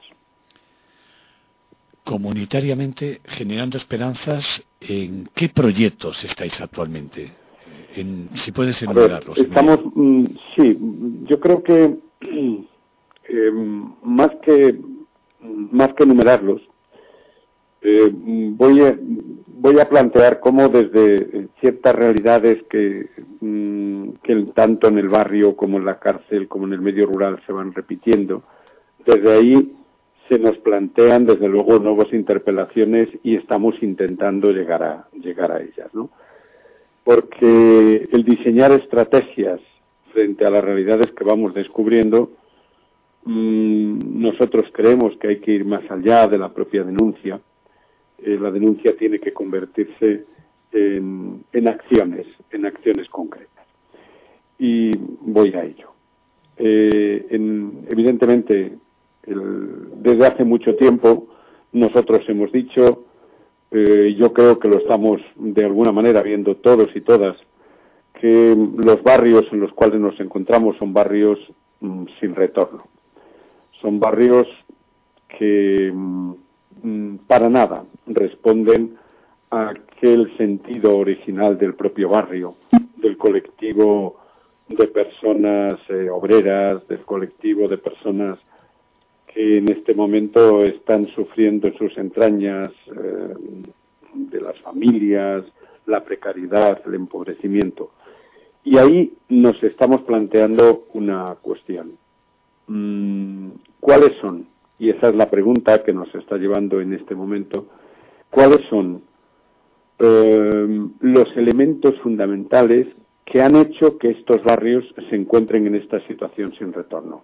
Comunitariamente generando esperanzas, ¿en qué proyectos estáis actualmente? En, si puedes enumerarlos. Ver, estamos, mm, sí, yo creo que eh, más que más que enumerarlos, eh, voy a voy a plantear cómo desde ciertas realidades que, mm, que tanto en el barrio como en la cárcel como en el medio rural se van repitiendo, desde ahí se nos plantean desde luego nuevas interpelaciones y estamos intentando llegar a llegar a ellas, ¿no? Porque el diseñar estrategias frente a las realidades que vamos descubriendo, mmm, nosotros creemos que hay que ir más allá de la propia denuncia. Eh, la denuncia tiene que convertirse en, en acciones, en acciones concretas. Y voy a ello. Eh, en, evidentemente, el, desde hace mucho tiempo nosotros hemos dicho, eh, yo creo que lo estamos de alguna manera viendo todos y todas, que los barrios en los cuales nos encontramos son barrios mm, sin retorno. Son barrios que mm, para nada responden a aquel sentido original del propio barrio, del colectivo de personas eh, obreras, del colectivo de personas que en este momento están sufriendo en sus entrañas eh, de las familias, la precariedad, el empobrecimiento. Y ahí nos estamos planteando una cuestión. ¿Cuáles son? Y esa es la pregunta que nos está llevando en este momento. ¿Cuáles son eh, los elementos fundamentales que han hecho que estos barrios se encuentren en esta situación sin retorno?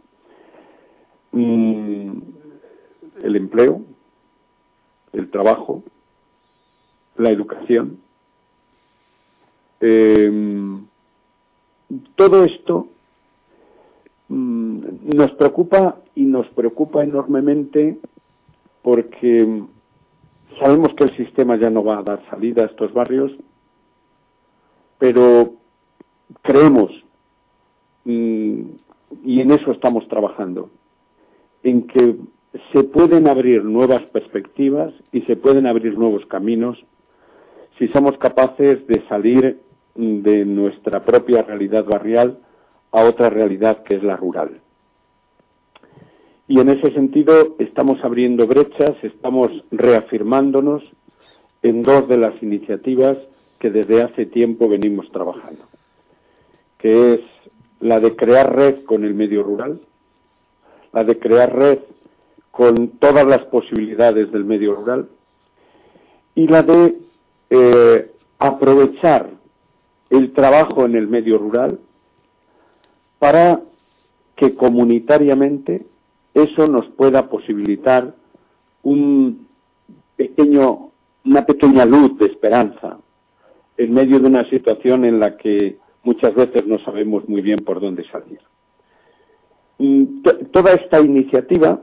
Mm, el empleo, el trabajo, la educación. Eh, todo esto mm, nos preocupa y nos preocupa enormemente porque sabemos que el sistema ya no va a dar salida a estos barrios, pero creemos, mm, y en eso estamos trabajando, en que se pueden abrir nuevas perspectivas y se pueden abrir nuevos caminos si somos capaces de salir de nuestra propia realidad barrial a otra realidad que es la rural. Y en ese sentido estamos abriendo brechas, estamos reafirmándonos en dos de las iniciativas que desde hace tiempo venimos trabajando, que es la de crear red con el medio rural, la de crear red con todas las posibilidades del medio rural y la de eh, aprovechar el trabajo en el medio rural para que comunitariamente eso nos pueda posibilitar un pequeño, una pequeña luz de esperanza en medio de una situación en la que muchas veces no sabemos muy bien por dónde salir. Toda esta iniciativa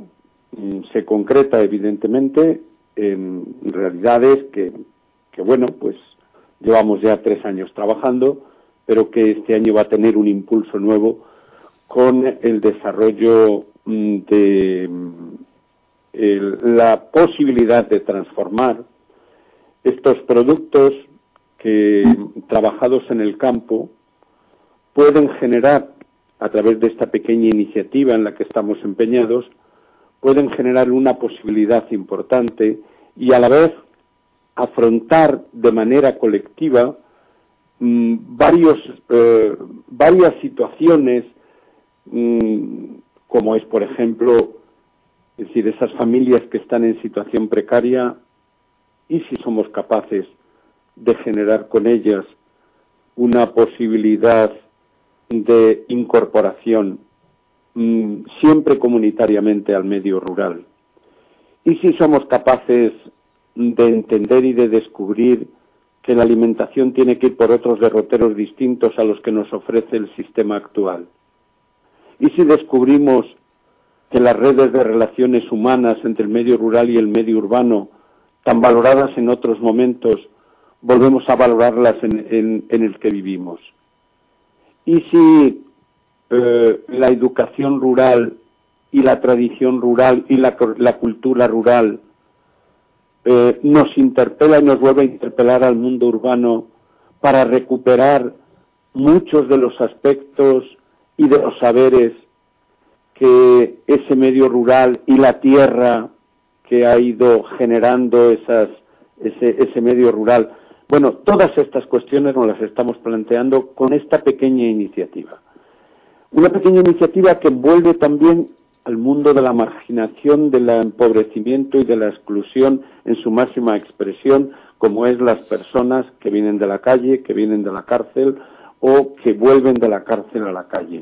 mm, se concreta evidentemente en realidades que, que, bueno, pues llevamos ya tres años trabajando, pero que este año va a tener un impulso nuevo con el desarrollo mm, de mm, el, la posibilidad de transformar estos productos que, trabajados en el campo, pueden generar, a través de esta pequeña iniciativa en la que estamos empeñados, pueden generar una posibilidad importante y a la vez afrontar de manera colectiva mmm, varios, eh, varias situaciones, mmm, como es, por ejemplo, es decir, esas familias que están en situación precaria, y si somos capaces de generar con ellas una posibilidad de incorporación mmm, siempre comunitariamente al medio rural. Y si somos capaces de entender y de descubrir que la alimentación tiene que ir por otros derroteros distintos a los que nos ofrece el sistema actual. Y si descubrimos que las redes de relaciones humanas entre el medio rural y el medio urbano, tan valoradas en otros momentos, volvemos a valorarlas en, en, en el que vivimos. Y si eh, la educación rural y la tradición rural y la, la cultura rural eh, nos interpela y nos vuelve a interpelar al mundo urbano para recuperar muchos de los aspectos y de los saberes que ese medio rural y la tierra que ha ido generando esas, ese, ese medio rural. Bueno, todas estas cuestiones nos las estamos planteando con esta pequeña iniciativa. Una pequeña iniciativa que envuelve también al mundo de la marginación, del empobrecimiento y de la exclusión en su máxima expresión, como es las personas que vienen de la calle, que vienen de la cárcel o que vuelven de la cárcel a la calle.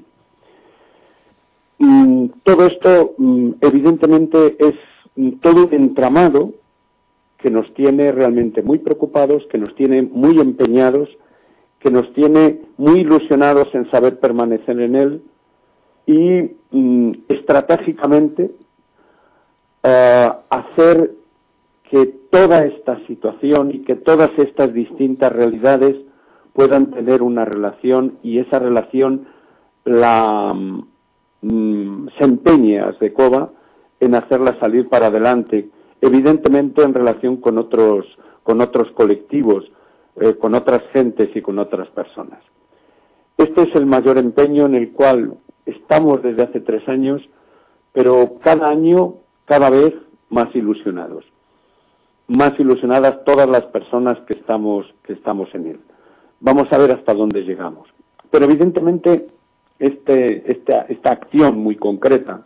Y todo esto, evidentemente, es todo un entramado que nos tiene realmente muy preocupados, que nos tiene muy empeñados, que nos tiene muy ilusionados en saber permanecer en él y mm, estratégicamente uh, hacer que toda esta situación y que todas estas distintas realidades puedan tener una relación y esa relación la mm, se empeñe a Asdecoa en hacerla salir para adelante, evidentemente en relación con otros con otros colectivos, eh, con otras gentes y con otras personas. Este es el mayor empeño en el cual estamos desde hace tres años, pero cada año, cada vez más ilusionados. Más ilusionadas todas las personas que estamos, que estamos en él. Vamos a ver hasta dónde llegamos. Pero evidentemente este, esta, esta acción muy concreta,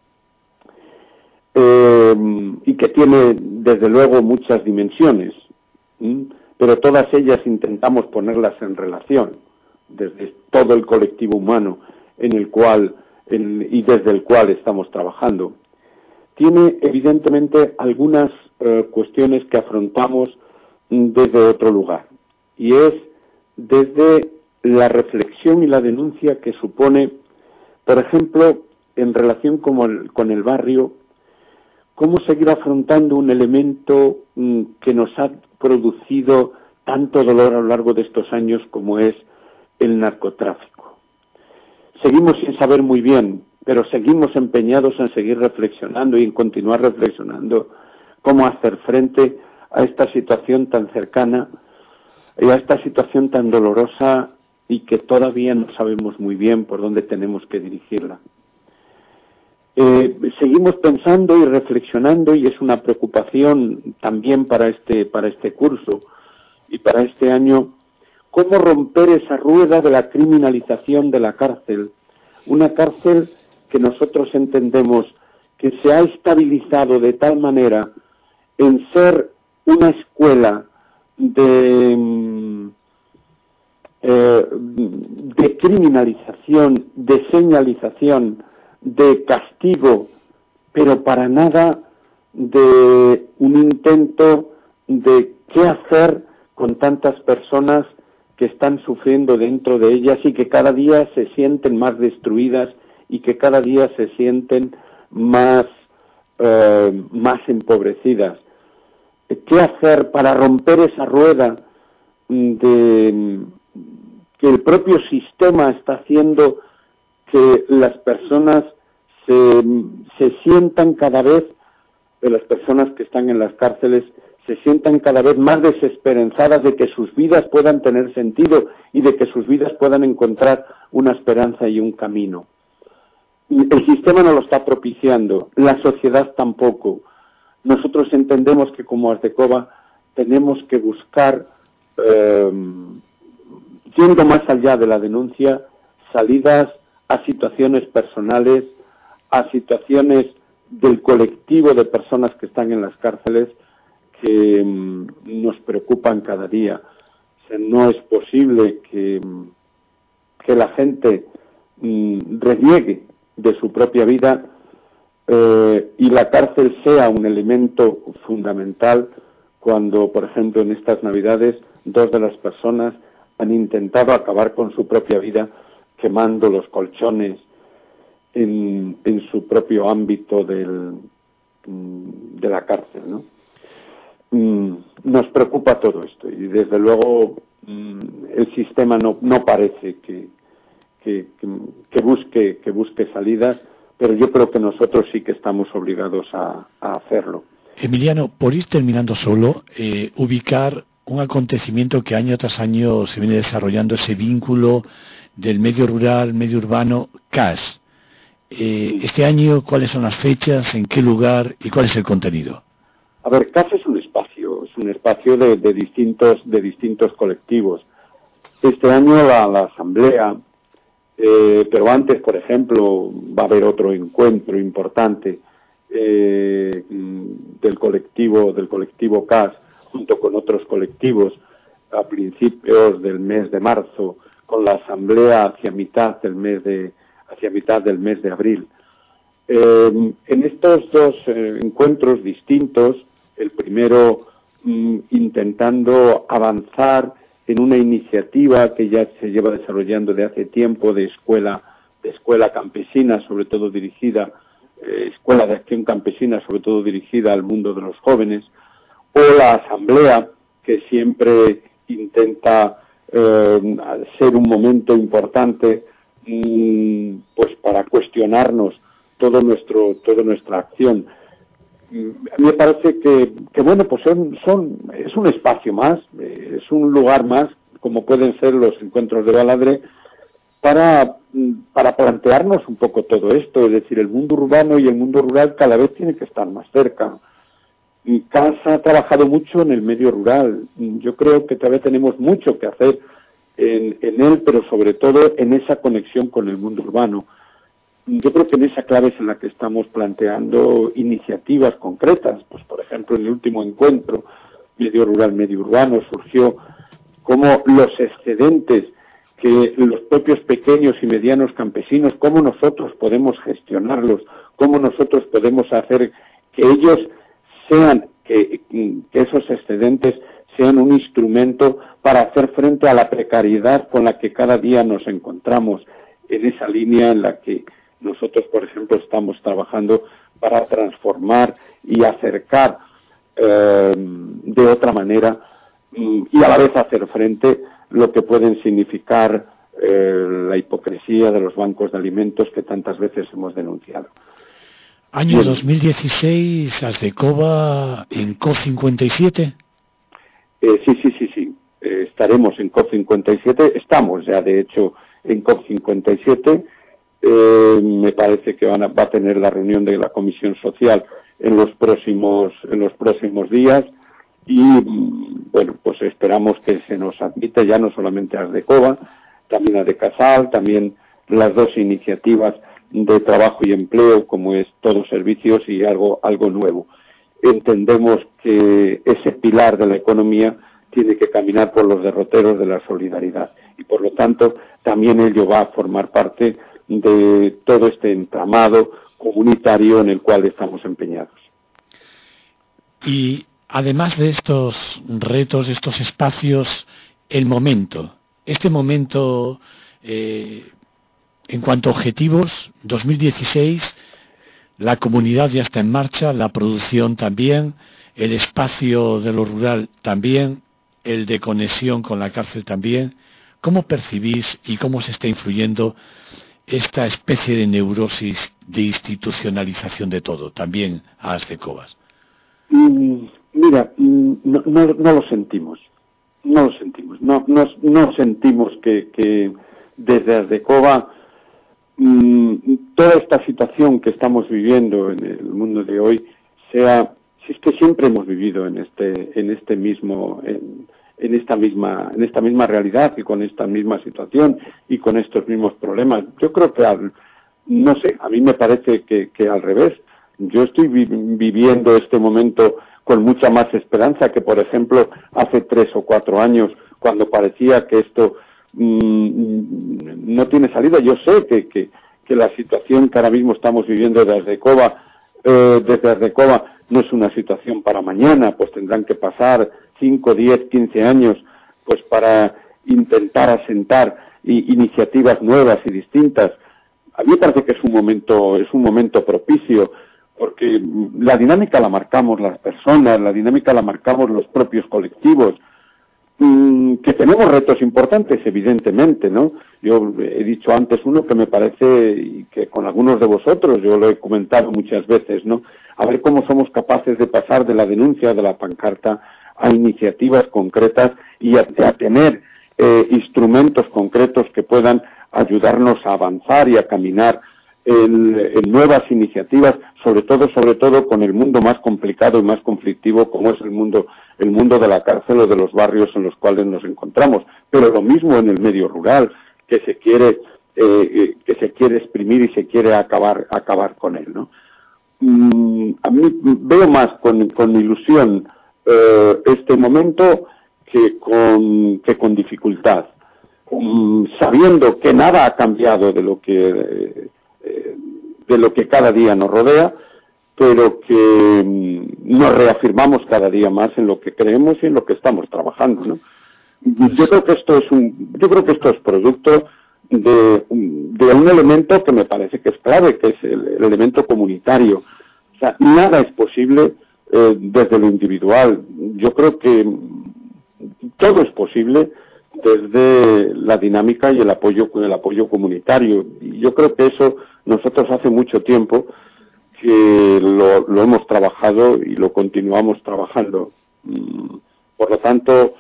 eh, y que tiene desde luego muchas dimensiones, ¿m? pero todas ellas intentamos ponerlas en relación, desde todo el colectivo humano en el cual en, y desde el cual estamos trabajando, tiene evidentemente algunas eh, cuestiones que afrontamos desde otro lugar, y es desde la reflexión y la denuncia que supone, por ejemplo, en relación con el, con el barrio, cómo seguir afrontando un elemento mm, que nos ha producido tanto dolor a lo largo de estos años como es el narcotráfico. Seguimos sin saber muy bien, pero seguimos empeñados en seguir reflexionando y en continuar reflexionando cómo hacer frente a esta situación tan cercana y a esta situación tan dolorosa y que todavía no sabemos muy bien por dónde tenemos que dirigirla. Eh, seguimos pensando y reflexionando, y es una preocupación también para este, para este curso y para este año, cómo romper esa rueda de la criminalización de la cárcel, una cárcel que nosotros entendemos que se ha estabilizado de tal manera en ser una escuela de, eh, de criminalización, de señalización, de castigo, pero para nada de un intento de qué hacer con tantas personas que están sufriendo dentro de ellas y que cada día se sienten más destruidas y que cada día se sienten más eh, más empobrecidas. ¿Qué hacer para romper esa rueda de que el propio sistema está haciendo que las personas se, se sientan cada vez, de las personas que están en las cárceles, se sientan cada vez más desesperanzadas de que sus vidas puedan tener sentido y de que sus vidas puedan encontrar una esperanza y un camino? El sistema no lo está propiciando, la sociedad tampoco. Nosotros entendemos que como Asdecoba tenemos que buscar, eh, yendo más allá de la denuncia, salidas a situaciones personales, a situaciones del colectivo de personas que están en las cárceles que um, nos preocupan cada día. O sea, no es posible que, que la gente um, reniegue de su propia vida eh, y la cárcel sea un elemento fundamental cuando, por ejemplo, en estas Navidades, dos de las personas han intentado acabar con su propia vida quemando los colchones en, en su propio ámbito del, de la cárcel, ¿no? Nos preocupa todo esto y desde luego el sistema no, no parece que, que, que, busque, que busque salidas, pero yo creo que nosotros sí que estamos obligados a, a hacerlo. Emiliano, por ir terminando solo, eh, ubicar un acontecimiento que año tras año se viene desarrollando, ese vínculo del medio rural, medio urbano, C A S. Eh, este año, ¿cuáles son las fechas, en qué lugar y cuál es el contenido? A ver, C A S es un espacio, es un espacio de, de distintos de distintos colectivos. Este año la, la asamblea, eh, pero antes, por ejemplo, va a haber otro encuentro importante eh, del colectivo del colectivo C A S junto con otros colectivos a principios del mes de marzo, con la asamblea hacia mitad del mes de hacia mitad del mes de abril. Eh, en estos dos eh, encuentros distintos, el primero mm, intentando avanzar en una iniciativa que ya se lleva desarrollando de hace tiempo de escuela de escuela campesina, sobre todo dirigida eh, escuela de acción campesina, sobre todo dirigida al mundo de los jóvenes, o la asamblea que siempre intenta eh, ser un momento importante mm, pues para cuestionarnos todo nuestro toda nuestra acción. A mí me parece que, que bueno, pues son, son, es un espacio más, eh, es un lugar más, como pueden ser los encuentros de Baladre, para, para plantearnos un poco todo esto, es decir, el mundo urbano y el mundo rural cada vez tienen que estar más cerca. C A S ha trabajado mucho en el medio rural, yo creo que todavía tenemos mucho que hacer en, en él, pero sobre todo en esa conexión con el mundo urbano. Yo creo que en esa clave es en la que estamos planteando iniciativas concretas. Pues, por ejemplo, en el último encuentro medio rural, medio urbano, surgió cómo los excedentes que los propios pequeños y medianos campesinos, cómo nosotros podemos gestionarlos, cómo nosotros podemos hacer que ellos sean, que, que esos excedentes sean un instrumento para hacer frente a la precariedad con la que cada día nos encontramos, en esa línea en la que nosotros, por ejemplo, estamos trabajando para transformar y acercar eh, de otra manera y a la vez hacer frente lo que pueden significar eh, la hipocresía de los bancos de alimentos que tantas veces hemos denunciado. Año Bien. dos mil dieciséis, Asdecoba en C O cincuenta y siete. Eh, sí, sí, sí, sí. Eh, estaremos en C O cincuenta y siete. Estamos ya, de hecho, en C O cincuenta y siete. Eh, me parece que van a, va a tener la reunión de la Comisión Social en los próximos en los próximos días y bueno, pues esperamos que se nos admita ya no solamente a Asdecoba, también a de Casal, también las dos iniciativas de trabajo y empleo como es Todos Servicios y algo algo nuevo. Entendemos que ese pilar de la economía tiene que caminar por los derroteros de la solidaridad y por lo tanto también ello va a formar parte de todo este entramado comunitario en el cual estamos empeñados. Y además de estos retos, estos espacios, el momento, este momento eh, en cuanto a objetivos, dos mil dieciséis, La comunidad ya está en marcha, la producción también, el espacio de lo rural también, el de conexión con la cárcel también. ¿Cómo percibís y cómo se está influyendo esta especie de neurosis de institucionalización de todo, también a Asdecovas? Mm, mira, mm, no, no, no lo sentimos, no lo sentimos, no, no, no sentimos que, que desde Asdecova mm, toda esta situación que estamos viviendo en el mundo de hoy sea, si es que siempre hemos vivido en este, en este mismo, en, en esta misma, en esta misma realidad y con esta misma situación y con estos mismos problemas. Yo creo que al, no sé, a mí me parece que, que al revés. Yo estoy vi viviendo este momento con mucha más esperanza que, por ejemplo, hace tres o cuatro años, cuando parecía que esto mmm, no tiene salida. Yo sé que, que, que la situación que ahora mismo estamos viviendo desde Asdecova, eh, desde Asdecova no es una situación para mañana, pues tendrán que pasar cinco, diez, quince años pues para intentar asentar i iniciativas nuevas y distintas. A mí me parece que es un momento, es un momento propicio, porque la dinámica la marcamos las personas, la dinámica la marcamos los propios colectivos, mmm, que tenemos retos importantes, evidentemente, ¿no? Yo he dicho antes uno que me parece, y que con algunos de vosotros, yo lo he comentado muchas veces, ¿no? A ver cómo somos capaces de pasar de la denuncia, de la pancarta, a iniciativas concretas y a, a tener eh, instrumentos concretos que puedan ayudarnos a avanzar y a caminar en, en nuevas iniciativas, sobre todo, sobre todo con el mundo más complicado y más conflictivo como es el mundo, el mundo de la cárcel o de los barrios en los cuales nos encontramos. Pero lo mismo en el medio rural, que se quiere, eh, que se quiere exprimir y se quiere acabar, acabar con él, ¿no? Mm, a mí veo más con, con ilusión eh, este momento que con, que con dificultad. Um, sabiendo que nada ha cambiado de lo que eh, eh, de lo que cada día nos rodea, pero que um, nos reafirmamos cada día más en lo que creemos y en lo que estamos trabajando, ¿no? Yo creo que esto es un, yo creo que esto es producto de, de un elemento que me parece que es clave, que es el, el elemento comunitario. O sea, nada es posible eh, desde lo individual. Yo creo que todo es posible desde la dinámica y el apoyo el apoyo comunitario. Y yo creo que eso nosotros hace mucho tiempo que lo, lo hemos trabajado y lo continuamos trabajando. Por lo tanto,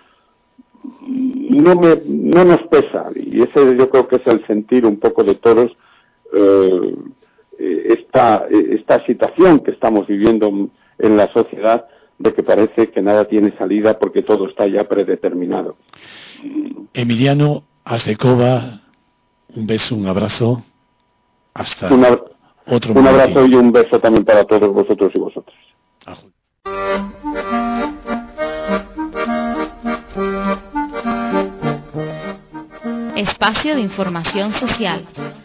no me no nos pesa, y ese yo creo que es el sentir un poco de todos, eh, esta esta situación que estamos viviendo en la sociedad, de que parece que nada tiene salida porque todo está ya predeterminado. Emiliano Asdecova, un beso, un abrazo, hasta Una, otro un momento. abrazo y un beso también para todos vosotros y vosotras. Ajú. Espacio de información social.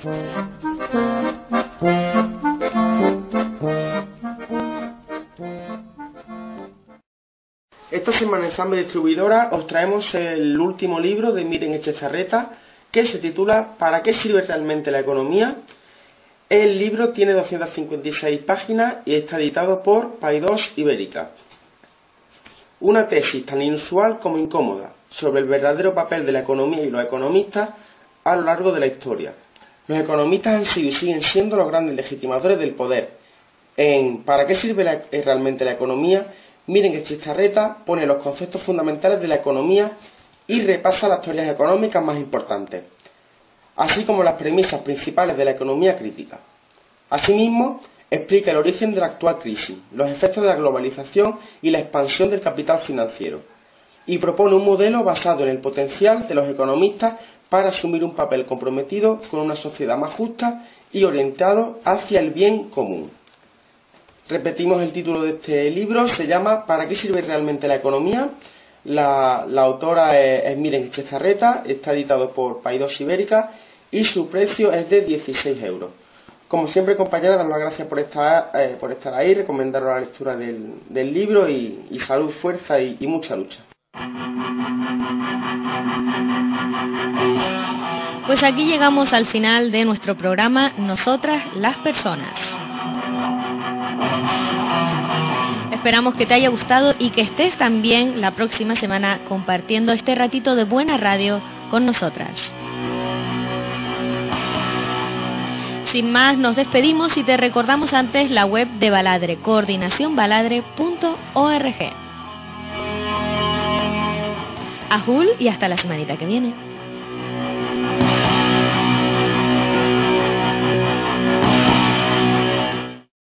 Esta semana en Zambe Distribuidora os traemos el último libro de Miren Echezarreta, que se titula ¿Para qué sirve realmente la economía? El libro tiene doscientas cincuenta y seis páginas y está editado por Paidós Ibérica. Una tesis tan inusual como incómoda sobre el verdadero papel de la economía y los economistas a lo largo de la historia. Los economistas han sido y siguen siendo los grandes legitimadores del poder. En ¿Para qué sirve la, realmente la economía? Miren Echezarreta pone los conceptos fundamentales de la economía y repasa las teorías económicas más importantes, así como las premisas principales de la economía crítica. Asimismo, explica el origen de la actual crisis, los efectos de la globalización y la expansión del capital financiero, y propone un modelo basado en el potencial de los economistas para asumir un papel comprometido con una sociedad más justa y orientado hacia el bien común. Repetimos el título de este libro, se llama ¿Para qué sirve realmente la economía? La, la autora es, es Miren Echezarreta, está editado por Paidós Ibérica y su precio es de dieciséis euros. Como siempre, compañeras, daros las gracias por estar, eh, por estar ahí, recomendaros la lectura del, del libro y, y salud, fuerza y, y mucha lucha. Pues aquí llegamos al final de nuestro programa Nosotras las Personas. Esperamos que te haya gustado y que estés también la próxima semana compartiendo este ratito de buena radio con nosotras. Sin más, nos despedimos y te recordamos antes la web de Baladre, coordinación baladre punto org. Ajul y hasta la semanita que viene.